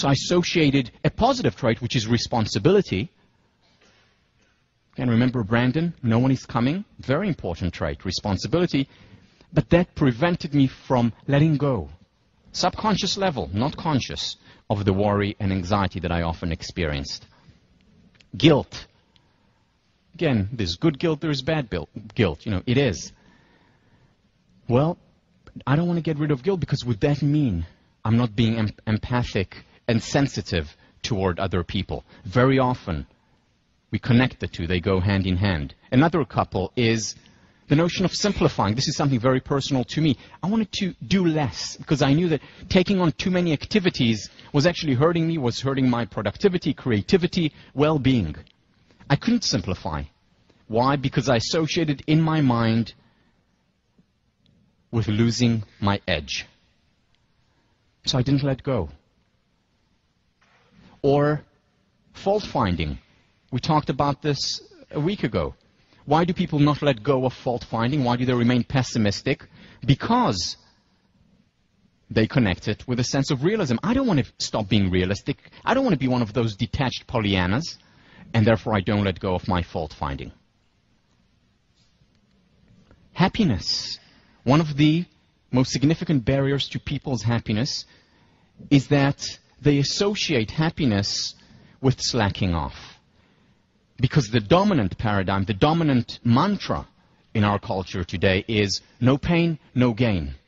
So I associated a positive trait, which is responsibility. And remember Brandon, no one is coming. Very important trait, responsibility. But that prevented me from letting go, subconscious level, not conscious, of the worry and anxiety that I often experienced. Guilt. Again, there's good guilt, there's bad guilt. It is. Well, I don't want to get rid of guilt, because would that mean I'm not being empathic and sensitive toward other people? Very often, we connect the two. They go hand in hand. Another couple is the notion of simplifying. This is something very personal to me. I wanted to do less, because I knew that taking on too many activities was actually hurting me, was hurting my productivity, creativity, well-being. I couldn't simplify. Why? Because I associated in my mind with losing my edge. So I didn't let go. Or fault-finding. We talked about this a week ago. Why do people not let go of fault-finding? Why do they remain pessimistic? Because they connect it with a sense of realism. I don't want to stop being realistic. I don't want to be one of those detached Pollyannas, and therefore I don't let go of my fault-finding. Happiness. One of the most significant barriers to people's happiness is that they associate happiness with slacking off. Because the dominant paradigm, the dominant mantra in our culture today is no pain, no gain.